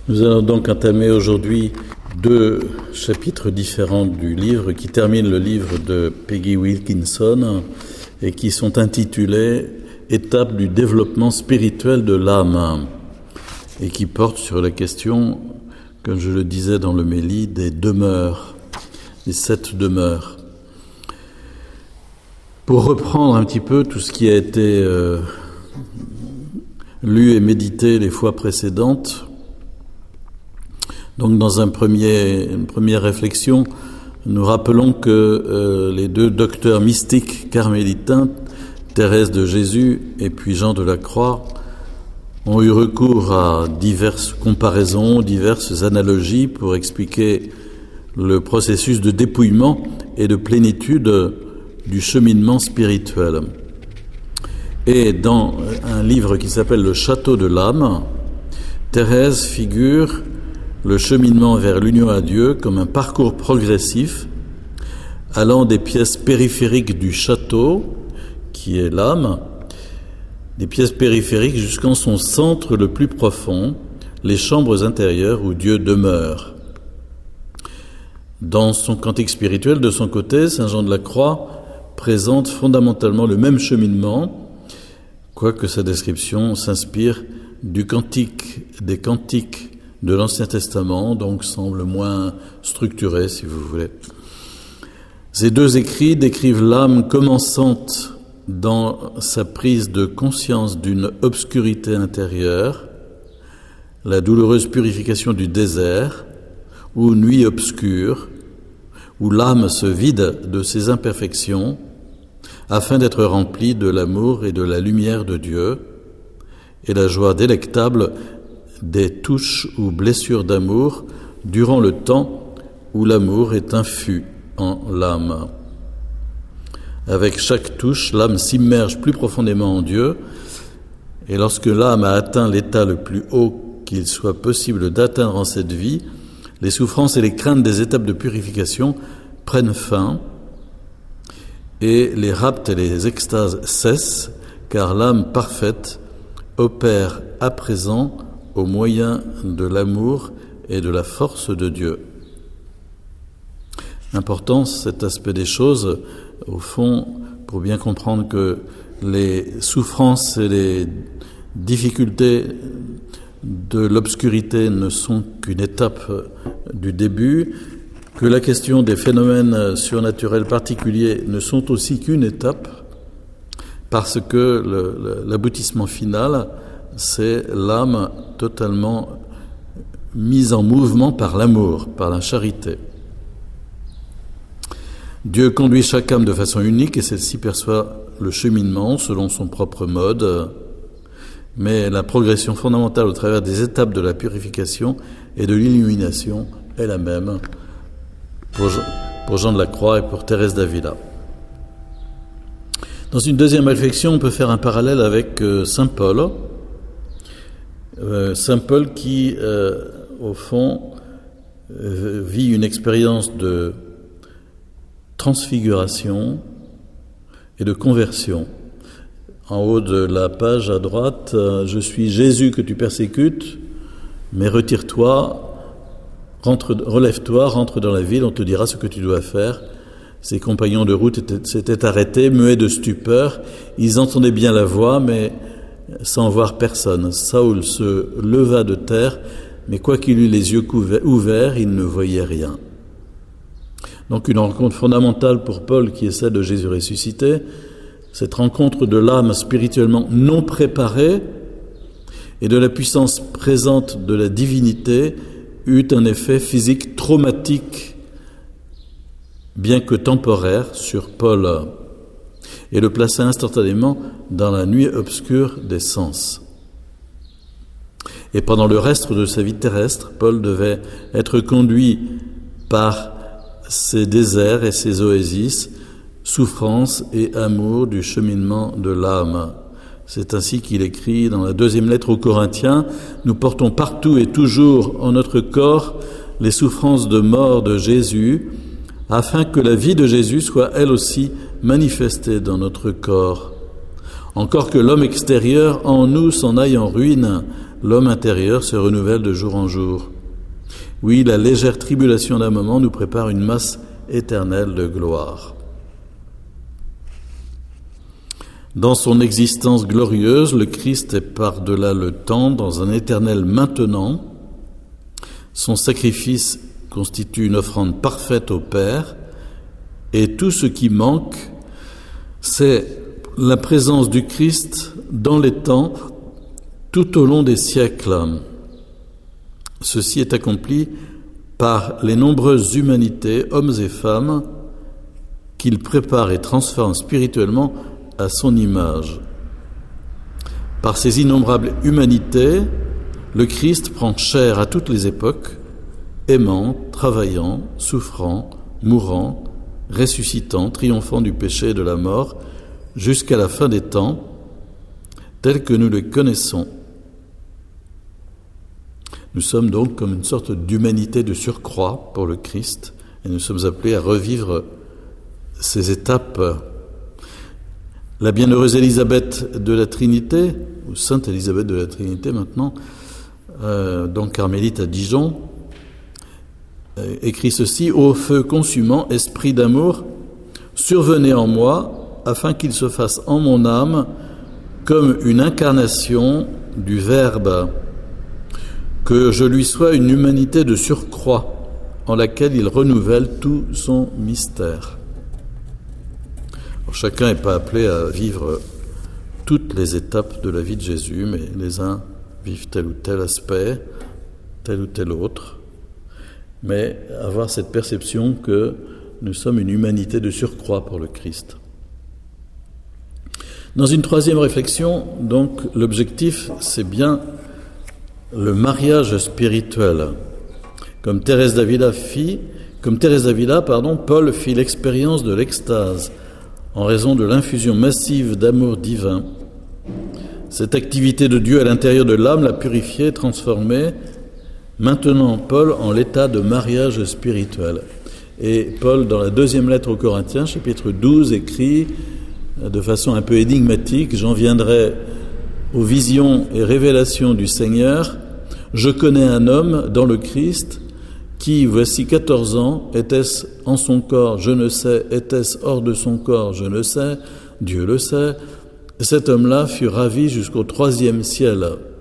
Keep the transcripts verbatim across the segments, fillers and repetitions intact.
Nous allons donc entamer aujourd'hui deux chapitres différents du livre qui terminent le livre de Peggy Wilkinson et qui sont intitulés « Étapes du développement spirituel de l'âme » et qui portent sur la question, comme je le disais dans le Méli, des demeures, des sept demeures. Pour reprendre un petit peu tout ce qui a été euh, lu et médité les fois précédentes, donc dans un premier, une première réflexion, nous rappelons que euh, les deux docteurs mystiques carmélitains, Thérèse de Jésus et puis Jean de la Croix, ont eu recours à diverses comparaisons, diverses analogies pour expliquer le processus de dépouillement et de plénitude du cheminement spirituel. Et dans un livre qui s'appelle « Le château de l'âme », Thérèse figure le cheminement vers l'union à Dieu comme un parcours progressif allant des pièces périphériques du château, qui est l'âme, des pièces périphériques jusqu'en son centre le plus profond, les chambres intérieures où Dieu demeure. Dans son cantique spirituel, de son côté, Saint Jean de la Croix présente fondamentalement le même cheminement, quoique sa description s'inspire du cantique, des cantiques de l'Ancien Testament, donc semble moins structuré, si vous voulez. Ces deux écrits décrivent l'âme commençante dans sa prise de conscience d'une obscurité intérieure, la douloureuse purification du désert, ou nuit obscure, où l'âme se vide de ses imperfections afin d'être remplie de l'amour et de la lumière de Dieu, et la joie délectable des touches ou blessures d'amour durant le temps où l'amour est infus en l'âme. Avec chaque touche, l'âme s'immerge plus profondément en Dieu, et lorsque l'âme a atteint l'état le plus haut qu'il soit possible d'atteindre en cette vie, les souffrances et les craintes des étapes de purification prennent fin, et les raptes et les extases cessent, car l'âme parfaite opère à présent au moyen de l'amour et de la force de Dieu. Important cet aspect des choses, au fond, pour bien comprendre que les souffrances et les difficultés de l'obscurité ne sont qu'une étape du début, que la question des phénomènes surnaturels particuliers ne sont aussi qu'une étape, parce que le, l'aboutissement final, c'est l'âme totalement mise en mouvement par l'amour, par la charité. Dieu conduit chaque âme de façon unique et celle-ci perçoit le cheminement selon son propre mode, mais la progression fondamentale au travers des étapes de la purification et de l'illumination est la même pour Jean, pour Jean de la Croix et pour Thérèse d'Avila. Dans une deuxième réflexion, on peut faire un parallèle avec euh, Saint Paul, Euh, Saint Paul qui, euh, au fond, euh, vit une expérience de transfiguration et de conversion. En haut de la page à droite, euh, « Je suis Jésus que tu persécutes, mais retire-toi, rentre, relève-toi, rentre dans la ville, on te dira ce que tu dois faire. » Ses compagnons de route étaient, s'étaient arrêtés, muets de stupeur. Ils entendaient bien la voix, mais sans voir personne. Saül se leva de terre, mais quoiqu'il eût les yeux ouverts, il ne voyait rien. Donc une rencontre fondamentale pour Paul qui est celle de Jésus ressuscité, cette rencontre de l'âme spirituellement non préparée et de la puissance présente de la divinité eut un effet physique traumatique, bien que temporaire, sur Paul, et le plaça instantanément dans la nuit obscure des sens. Et pendant le reste de sa vie terrestre, Paul devait être conduit par ces déserts et ces oasis, souffrance et amour du cheminement de l'âme. C'est ainsi qu'il écrit dans la deuxième lettre aux Corinthiens, « Nous portons partout et toujours en notre corps les souffrances de mort de Jésus, afin que la vie de Jésus soit elle aussi manifestée dans notre corps. Encore que l'homme extérieur en nous s'en aille en ruine, l'homme intérieur se renouvelle de jour en jour. Oui, la légère tribulation d'un moment nous prépare une masse éternelle de gloire. Dans son existence glorieuse, le Christ est par-delà le temps, dans un éternel maintenant. Son sacrifice constitue une offrande parfaite au Père, et tout ce qui manque, c'est la présence du Christ dans les temps, tout au long des siècles. Ceci est accompli par les nombreuses humanités, hommes et femmes, qu'il prépare et transforme spirituellement à son image. Par ces innombrables humanités, le Christ prend chair à toutes les époques, aimant, travaillant, souffrant, mourant, ressuscitant, triomphant du péché et de la mort, jusqu'à la fin des temps, tels que nous les connaissons. Nous sommes donc comme une sorte d'humanité de surcroît pour le Christ, et nous sommes appelés à revivre ces étapes. La bienheureuse Élisabeth de la Trinité, ou Sainte Élisabeth de la Trinité maintenant, euh, donc carmélite à Dijon, euh, écrit ceci: « Ô feu consumant, esprit d'amour, survenez en moi, afin qu'il se fasse en mon âme comme une incarnation du Verbe, que je lui sois une humanité de surcroît, en laquelle il renouvelle tout son mystère. » Alors, chacun n'est pas appelé à vivre toutes les étapes de la vie de Jésus, mais les uns vivent tel ou tel aspect, tel ou tel autre, mais avoir cette perception que nous sommes une humanité de surcroît pour le Christ. Dans une troisième réflexion, donc, l'objectif, c'est bien le mariage spirituel. Comme Thérèse d'Avila fit, comme Thérèse d'Avila, pardon, Paul fit l'expérience de l'extase en raison de l'infusion massive d'amour divin. Cette activité de Dieu à l'intérieur de l'âme l'a purifiée, transformée, maintenant Paul en l'état de mariage spirituel. Et Paul, dans la deuxième lettre aux Corinthiens, chapitre douze, écrit de façon un peu énigmatique: « J'en viendrai aux visions et révélations du Seigneur. Je connais un homme dans le Christ qui, voici quatorze ans, était-ce en son corps, je ne sais, était-ce hors de son corps, je ne sais, Dieu le sait. Cet homme-là fut ravi jusqu'au troisième ciel.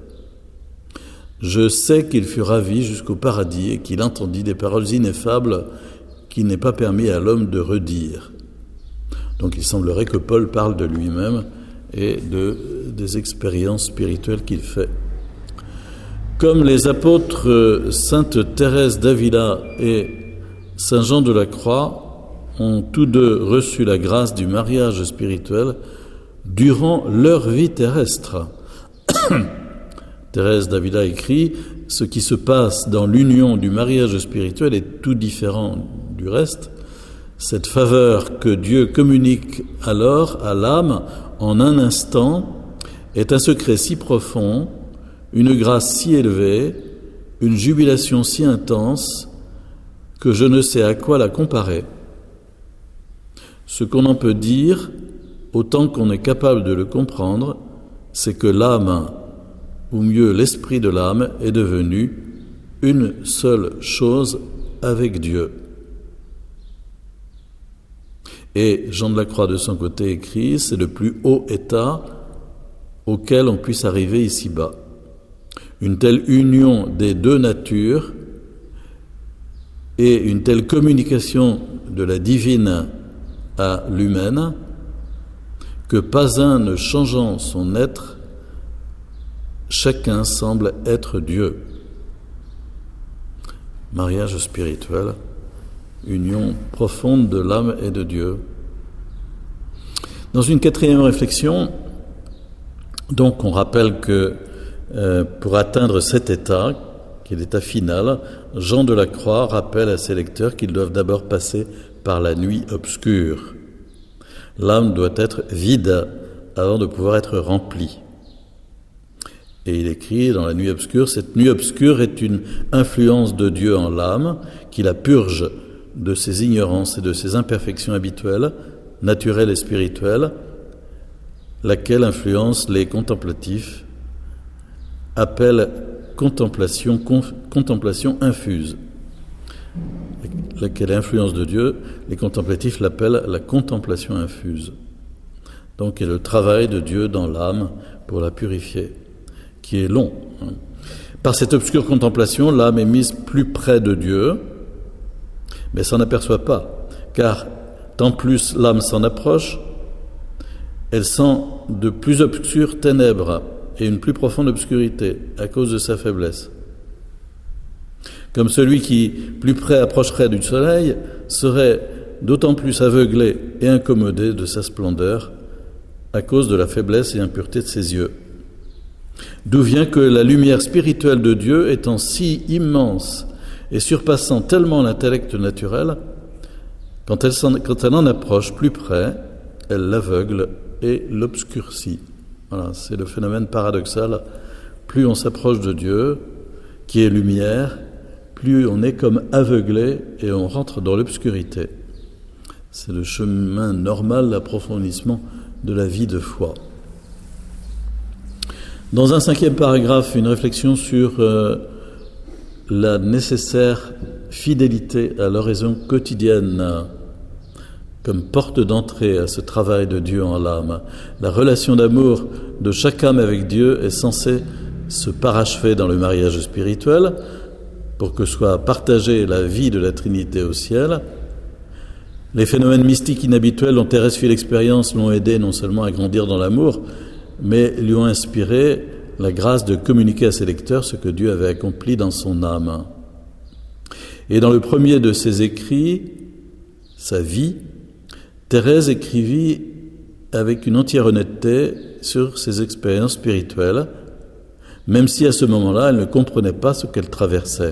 Je sais qu'il fut ravi jusqu'au paradis et qu'il entendit des paroles ineffables qu'il n'est pas permis à l'homme de redire. » Donc il semblerait que Paul parle de lui-même et de, des expériences spirituelles qu'il fait. Comme les apôtres Sainte Thérèse d'Avila et Saint Jean de la Croix ont tous deux reçu la grâce du mariage spirituel durant leur vie terrestre. Thérèse d'Avila écrit: « Ce qui se passe dans l'union du mariage spirituel est tout différent du reste. Cette faveur que Dieu communique alors à l'âme en un instant est un secret si profond, une grâce si élevée, une jubilation si intense, que je ne sais à quoi la comparer. Ce qu'on en peut dire, autant qu'on est capable de le comprendre, c'est que l'âme, ou mieux l'esprit de l'âme, est devenu une seule chose avec Dieu. » Et Jean de la Croix, de son côté, écrit: « C'est le plus haut état auquel on puisse arriver ici-bas. Une telle union des deux natures et une telle communication de la divine à l'humaine que pas un ne changeant son être, chacun semble être Dieu. » Mariage spirituel, union profonde de l'âme et de Dieu. Dans une quatrième réflexion, donc on rappelle que euh, pour atteindre cet état, qui est l'état final, Jean de la Croix rappelle à ses lecteurs qu'ils doivent d'abord passer par la nuit obscure. L'âme doit être vide avant de pouvoir être remplie. Et il écrit dans la nuit obscure: « Cette nuit obscure est une influence de Dieu en l'âme qui la purge de ses ignorances et de ses imperfections habituelles, naturelles et spirituelles, laquelle influence les contemplatifs appelle contemplation, conf, contemplation infuse. Laquelle est l'influence de Dieu, les contemplatifs l'appellent la contemplation infuse. Donc, c'est le travail de Dieu dans l'âme pour la purifier, qui est long. Par cette obscure contemplation, l'âme est mise plus près de Dieu, mais s'en aperçoit pas, car tant plus l'âme s'en approche, elle sent de plus obscures ténèbres et une plus profonde obscurité à cause de sa faiblesse. Comme celui qui, plus près approcherait du soleil, serait d'autant plus aveuglé et incommodé de sa splendeur à cause de la faiblesse et impureté de ses yeux. D'où vient que la lumière spirituelle de Dieu étant si immense et surpassant tellement l'intellect naturel, quand elle, quand elle en approche plus près, elle l'aveugle et l'obscurcit. Voilà, c'est le phénomène paradoxal. Plus on s'approche de Dieu, qui est lumière, plus on est comme aveuglé et on rentre dans l'obscurité. C'est le chemin normal d'approfondissement de la vie de foi. Dans un cinquième paragraphe, une réflexion sur euh, la nécessaire fidélité à l'oraison quotidienne comme porte d'entrée à ce travail de Dieu en l'âme. La relation d'amour de chaque âme avec Dieu est censée se parachever dans le mariage spirituel pour que soit partagée la vie de la Trinité au ciel. Les phénomènes mystiques inhabituels dont Thérèse fit l'expérience l'ont aidé non seulement à grandir dans l'amour, mais lui ont inspiré la grâce de communiquer à ses lecteurs ce que Dieu avait accompli dans son âme. Et dans le premier de ses écrits, sa vie, Thérèse écrivit avec une entière honnêteté sur ses expériences spirituelles, même si à ce moment-là, elle ne comprenait pas ce qu'elle traversait.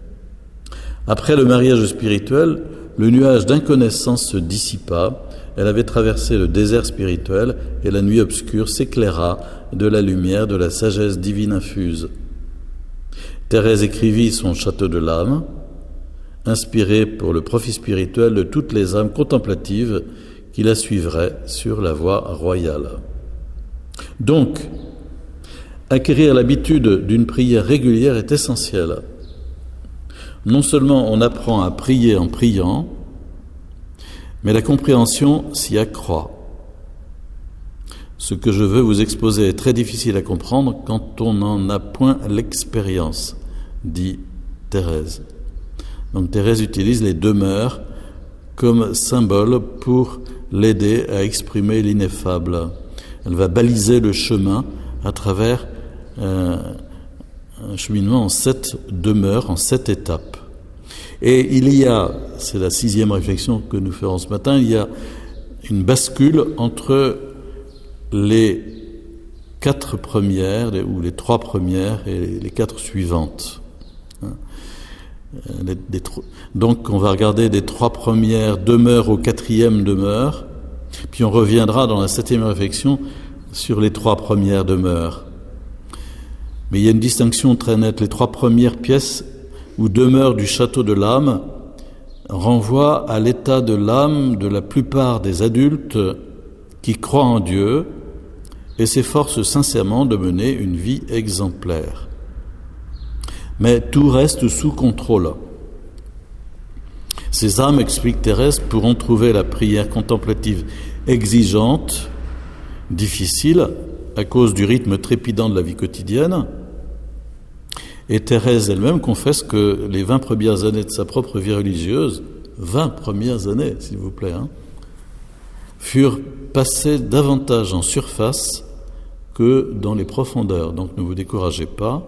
Après le mariage spirituel, le nuage d'inconnaissance se dissipa, elle avait traversé le désert spirituel et la nuit obscure s'éclaira de la lumière de la sagesse divine infuse. Thérèse écrivit son Château de l'âme, inspiré pour le profit spirituel de toutes les âmes contemplatives qui la suivraient sur la voie royale. Donc, acquérir l'habitude d'une prière régulière est essentiel. Non seulement on apprend à prier en priant, mais la compréhension s'y accroît. Ce que je veux vous exposer est très difficile à comprendre quand on n'en a point l'expérience, dit Thérèse. Donc Thérèse utilise les demeures comme symbole pour l'aider à exprimer l'ineffable. Elle va baliser le chemin à travers euh, un cheminement en sept demeures, en sept étapes. Et il y a, c'est la sixième réflexion que nous ferons ce matin, il y a une bascule entre les quatre premières, ou les trois premières et les quatre suivantes. Les, des, donc on va regarder des trois premières demeures au quatrième demeure, puis on reviendra dans la septième réflexion sur les trois premières demeures. Mais il y a une distinction très nette. Les trois premières pièces ou demeures du château de l'âme renvoient à l'état de l'âme de la plupart des adultes qui croient en Dieu et s'efforcent sincèrement de mener une vie exemplaire. Mais tout reste sous contrôle. Ces âmes, explique Thérèse, pourront trouver la prière contemplative exigeante, difficile, à cause du rythme trépidant de la vie quotidienne. Et Thérèse elle-même confesse que les vingt premières années de sa propre vie religieuse, vingt premières années, s'il vous plaît, hein, furent passées davantage en surface que dans les profondeurs. Donc ne vous découragez pas.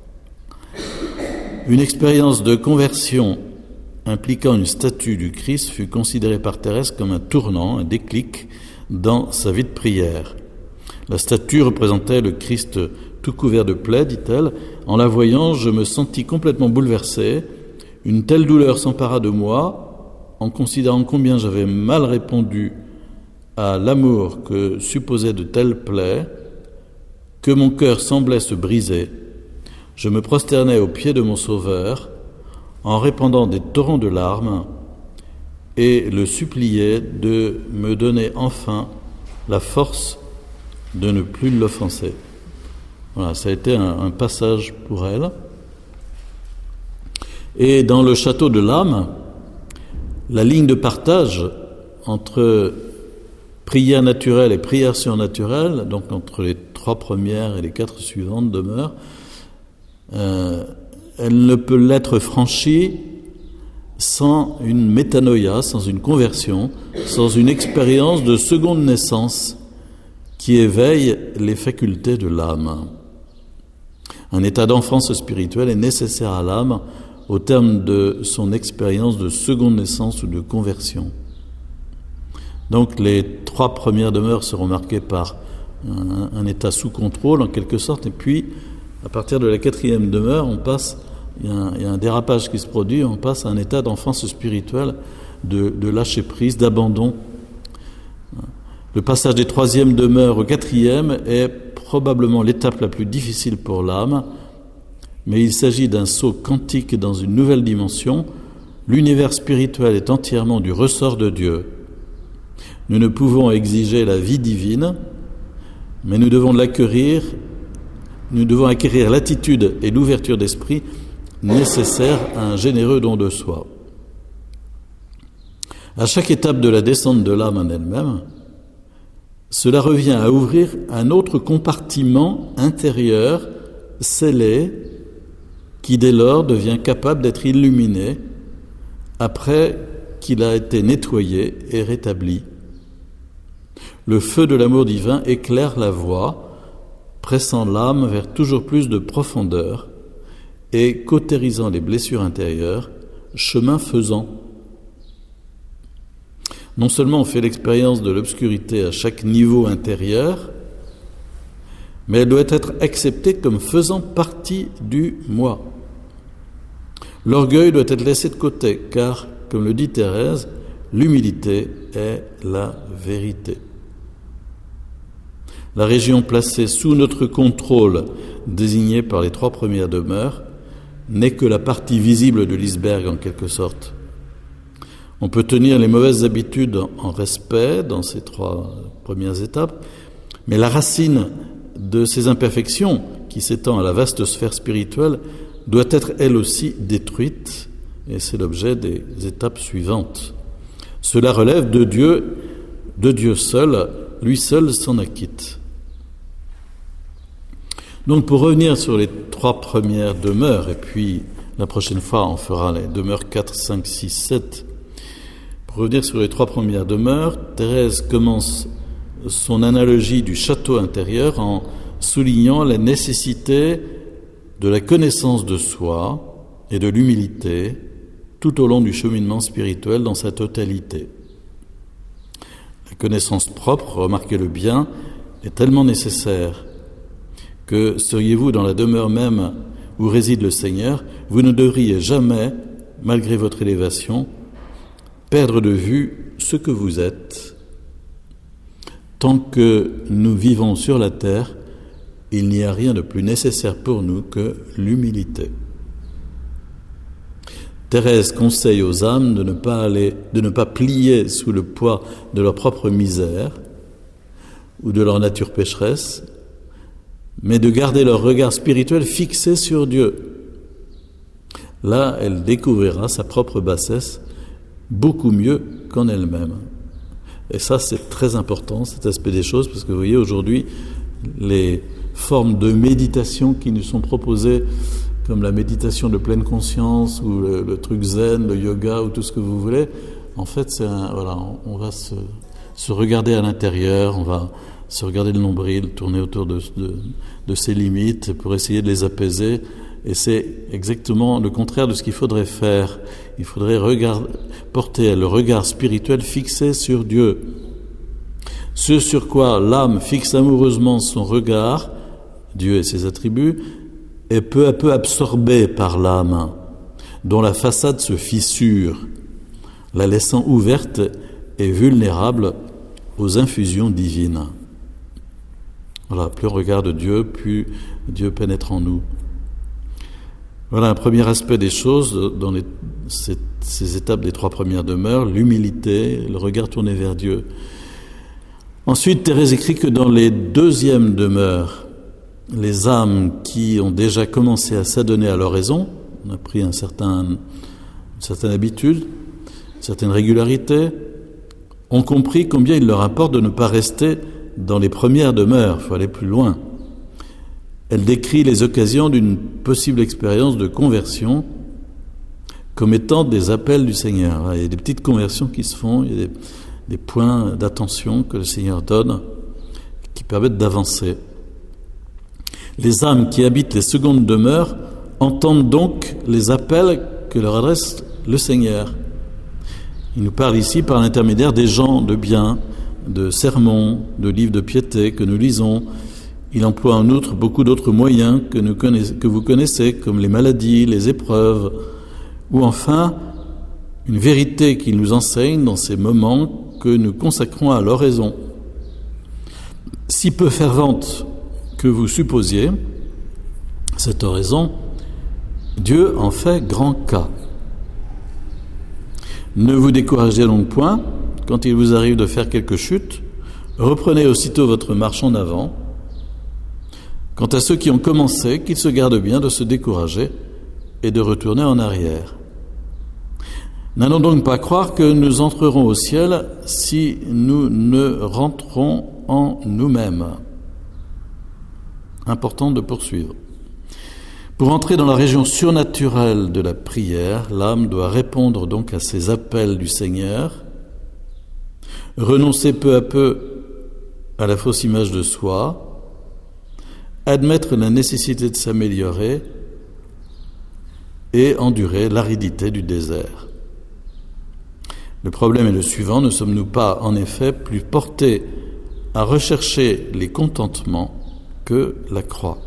Une expérience de conversion impliquant une statue du Christ fut considérée par Thérèse comme un tournant, un déclic dans sa vie de prière. La statue représentait le Christ tout couvert de plaies, dit-elle. En la voyant, je me sentis complètement bouleversé. Une telle douleur s'empara de moi, en considérant combien j'avais mal répondu à l'amour que supposaient de telles plaies, que mon cœur semblait se briser. Je me prosternais aux pieds de mon Sauveur, en répandant des torrents de larmes, et le suppliais de me donner enfin la force de ne plus l'offenser. Voilà, ça a été un, un passage pour elle. Et dans le château de l'âme, la ligne de partage entre prière naturelle et prière surnaturelle, donc entre les trois premières et les quatre suivantes demeures, euh, elle ne peut l'être franchie sans une métanoïa, sans une conversion, sans une expérience de seconde naissance qui éveille les facultés de l'âme. Un état d'enfance spirituelle est nécessaire à l'âme au terme de son expérience de seconde naissance ou de conversion. Donc les trois premières demeures seront marquées par un, un état sous contrôle en quelque sorte, et puis à partir de la quatrième demeure, on passe, il y a un, il y a un dérapage qui se produit, on passe à un état d'enfance spirituelle, de, de lâcher prise, d'abandon. Le passage des troisièmes demeures au quatrième est probablement l'étape la plus difficile pour l'âme, mais il s'agit d'un saut quantique dans une nouvelle dimension. L'univers spirituel est entièrement du ressort de Dieu. Nous ne pouvons exiger la vie divine, mais nous devons l'acquérir, nous devons acquérir l'attitude et l'ouverture d'esprit nécessaires à un généreux don de soi. À chaque étape de la descente de l'âme en elle-même, cela revient à ouvrir un autre compartiment intérieur scellé qui dès lors devient capable d'être illuminé après qu'il a été nettoyé et rétabli. Le feu de l'amour divin éclaire la voie, pressant l'âme vers toujours plus de profondeur et cautérisant les blessures intérieures, chemin faisant. Non seulement on fait l'expérience de l'obscurité à chaque niveau intérieur, mais elle doit être acceptée comme faisant partie du moi. L'orgueil doit être laissé de côté, car, comme le dit Thérèse, l'humilité est la vérité. La région placée sous notre contrôle, désignée par les trois premières demeures, n'est que la partie visible de l'iceberg en quelque sorte. On peut tenir les mauvaises habitudes en respect dans ces trois premières étapes, mais la racine de ces imperfections, qui s'étend à la vaste sphère spirituelle, doit être elle aussi détruite, et c'est l'objet des étapes suivantes. Cela relève de Dieu, de Dieu seul, lui seul s'en acquitte. Donc pour revenir sur les trois premières demeures, et puis la prochaine fois on fera les demeures quatre, cinq, six, sept. Pour revenir sur les trois premières demeures, Thérèse commence son analogie du château intérieur en soulignant la nécessité de la connaissance de soi et de l'humilité tout au long du cheminement spirituel dans sa totalité. La connaissance propre, remarquez-le bien, est tellement nécessaire que seriez-vous dans la demeure même où réside le Seigneur, vous ne devriez jamais, malgré votre élévation, perdre de vue ce que vous êtes. Tant que nous vivons sur la terre, il n'y a rien de plus nécessaire pour nous que l'humilité. Thérèse conseille aux âmes de ne pas aller, de ne pas plier sous le poids de leur propre misère ou de leur nature pécheresse, mais de garder leur regard spirituel fixé sur Dieu. Là, elle découvrira sa propre bassesse beaucoup mieux qu'en elle-même. Et ça, c'est très important, cet aspect des choses, parce que vous voyez, aujourd'hui, les formes de méditation qui nous sont proposées, comme la méditation de pleine conscience, ou le, le truc zen, le yoga, ou tout ce que vous voulez, en fait, c'est un, voilà, on, on va se, se regarder à l'intérieur, on va se regarder le nombril, tourner autour de, de, de ses limites pour essayer de les apaiser. Et c'est exactement le contraire de ce qu'il faudrait faire. Il faudrait regarder, porter le regard spirituel fixé sur Dieu. Ce sur quoi l'âme fixe amoureusement son regard, Dieu et ses attributs, est peu à peu absorbé par l'âme, dont la façade se fissure, la laissant ouverte et vulnérable aux infusions divines. Voilà, plus on regarde Dieu, plus Dieu pénètre en nous. Voilà un premier aspect des choses dans les, ces, ces étapes des trois premières demeures, l'humilité, le regard tourné vers Dieu. Ensuite, Thérèse écrit que dans les deuxièmes demeures, les âmes qui ont déjà commencé à s'adonner à l'oraison, on a pris un certain, une certaine habitude, une certaine régularité, ont compris combien il leur importe de ne pas rester dans les premières demeures, il faut aller plus loin. Elle décrit les occasions d'une possible expérience de conversion comme étant des appels du Seigneur. Il y a des petites conversions qui se font, il y a des, des points d'attention que le Seigneur donne qui permettent d'avancer. Les âmes qui habitent les secondes demeures entendent donc les appels que leur adresse le Seigneur. Il nous parle ici par l'intermédiaire des gens de bien, de sermons, de livres de piété que nous lisons. Il emploie en outre beaucoup d'autres moyens que, nous connaissez, que vous connaissez, comme les maladies, les épreuves, ou enfin une vérité qu'il nous enseigne dans ces moments que nous consacrons à l'oraison. Si peu fervente que vous supposiez cette oraison, Dieu en fait grand cas. Ne vous découragez donc point, quand il vous arrive de faire quelques chutes, reprenez aussitôt votre marche en avant. Quant à ceux qui ont commencé, qu'ils se gardent bien de se décourager et de retourner en arrière. N'allons donc pas croire que nous entrerons au ciel si nous ne rentrons en nous-mêmes. Important de poursuivre. Pour entrer dans la région surnaturelle de la prière, l'âme doit répondre donc à ces appels du Seigneur, renoncer peu à peu à la fausse image de soi, admettre la nécessité de s'améliorer et endurer l'aridité du désert. Le problème est le suivant, ne sommes-nous pas en effet plus portés à rechercher les contentements que la croix?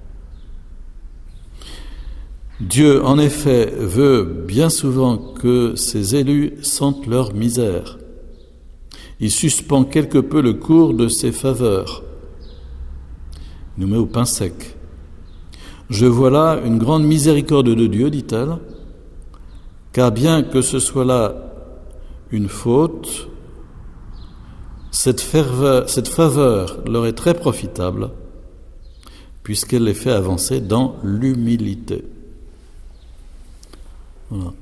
Dieu, en effet, veut bien souvent que ses élus sentent leur misère. Il suspend quelque peu le cours de ses faveurs. Il nous met au pain sec. Je vois là une grande miséricorde de Dieu, dit-elle, car bien que ce soit là une faute, cette, ferveur, cette faveur leur est très profitable, puisqu'elle les fait avancer dans l'humilité. Voilà.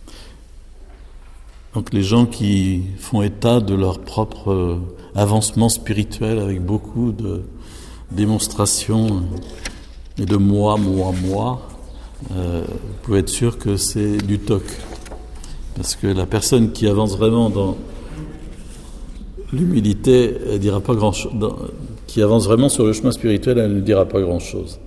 Donc les gens qui font état de leur propre avancement spirituel avec beaucoup de démonstrations et de moi, moi, moi, euh, vous pouvez être sûr que c'est du toc. Parce que la personne qui avance vraiment dans l'humilité, elle dira pas grand-chose. Qui avance vraiment sur le chemin spirituel, elle ne dira pas grand-chose.